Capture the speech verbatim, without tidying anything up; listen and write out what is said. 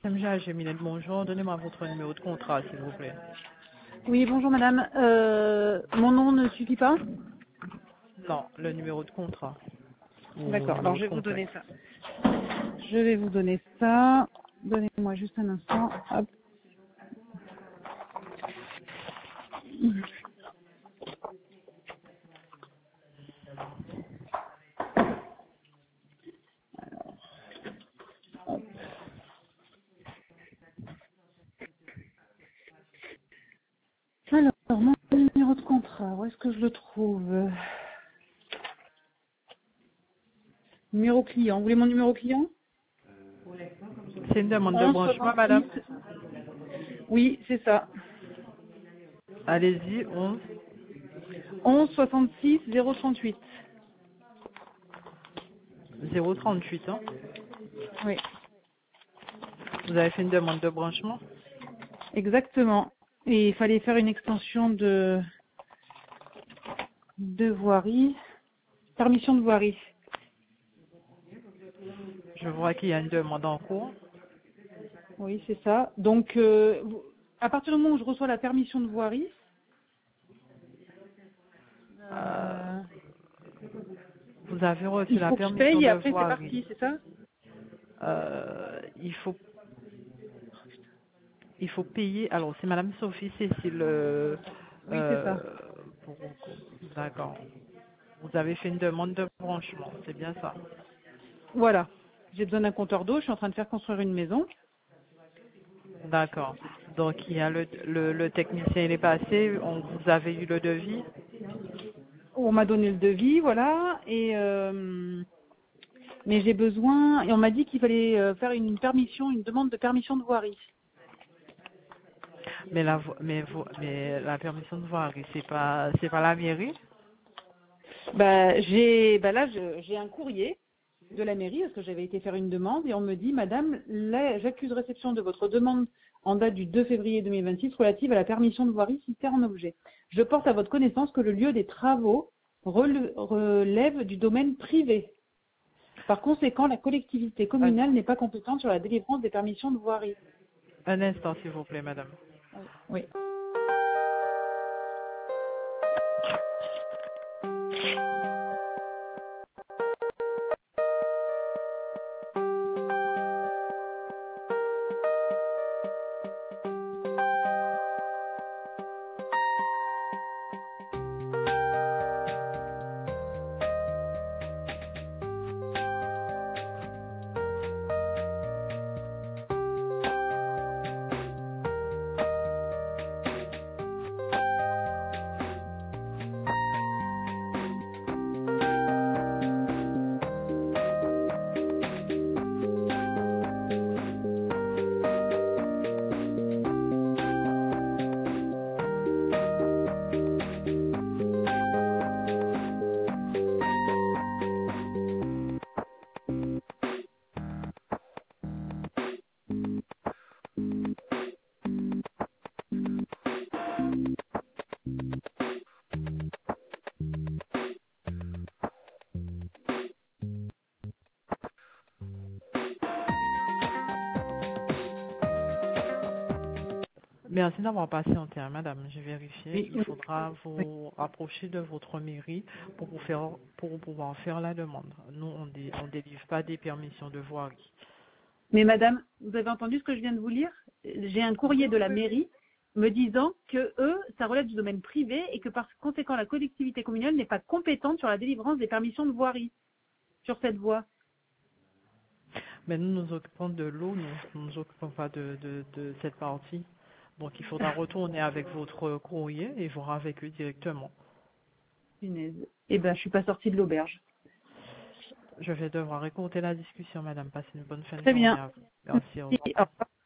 M G A G Minette, bonjour. Donnez-moi votre numéro de contrat, s'il vous plaît. Oui, bonjour madame. Euh, mon nom ne suffit pas? Non, le numéro de contrat. Ou mon D'accord, alors numéro je de vais vous contact. donner ça. Je vais vous donner ça. Donnez-moi juste un instant. Hop. Alors, mon numéro de contrat, où est-ce que je le trouve? Numéro client. Vous voulez mon numéro client? C'est une demande de onze branchement, soixante-six. madame. Oui, c'est ça. Allez-y, onze onze soixante-six zéro trente-huit. zéro trente-huit, hein. Oui, Vous avez fait une demande de branchement? exactement. Et il fallait faire une extension de, de voirie. Permission de voirie. Je vois qu'il y a une demande en cours. Oui, c'est ça. Donc, euh, vous- à partir du moment où je reçois la permission de voirie, Euh, euh, vous avez reçu il la faut que je permission paye et de après c'est voirie. parti, c'est ça? Euh, il faut il faut payer. Alors, c'est Madame Sophie Cécile. Euh, Oui, c'est euh, ça. pour- D'accord. Vous avez fait une demande de branchement, c'est bien ça. Voilà. J'ai besoin d'un compteur d'eau, je suis en train de faire construire une maison. D'accord. Donc il y a le, le, le technicien, il est passé, on vous avez eu le devis. On m'a donné le devis, voilà, et euh, mais j'ai besoin, et on m'a dit qu'il fallait euh, faire une permission, une demande de permission de voirie. Mais la vo- mais vo- mais la permission de voirie, c'est pas c'est pas la mairie. Bah, j'ai, bah là, je- j'ai un courrier de la mairie parce que j'avais été faire une demande et on me dit, Madame, là, j'accuse réception de votre demande en date du deux février deux mille vingt-six relative à la permission de voirie citée en objet. Je porte à votre connaissance que le lieu des travaux rele- relève du domaine privé. Par conséquent, la collectivité Un, communale n'est pas compétente sur la délivrance des permissions de voirie. un instant, s'il vous plaît, madame. Oui. Merci d'avoir patienté, hein, madame. J'ai vérifié. Oui, Il oui. faudra vous rapprocher de votre mairie pour vous faire pour pouvoir faire la demande. Nous, on dé, on délivre pas des permissions de voirie. Mais Madame, vous avez entendu ce que je viens de vous lire? J'ai un Oui, courrier de oui, la oui, oui. mairie me disant que eux, ça relève du domaine privé et que par conséquent, la collectivité communale n'est pas compétente sur la délivrance des permissions de voirie sur cette voie. Mais nous nous occupons de l'eau, nous ne nous occupons pas de, de, de cette partie. Donc il faudra retourner avec votre courrier et voir avec eux directement. Punaise. Eh ben, je suis pas sortie de l'auberge. Je vais devoir écouter la discussion, madame. Passez une bonne fin de Très journée bien. à vous. Merci, au Merci. revoir. Au revoir.